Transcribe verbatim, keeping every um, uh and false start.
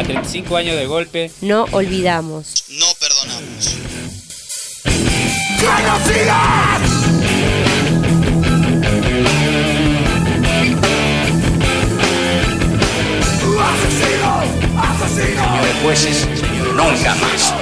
A treinta y cinco años del golpe. No olvidamos. No perdonamos. ¡Genocidas! ¡Asesino! ¡Asesino! Señores jueces, señores, nunca más.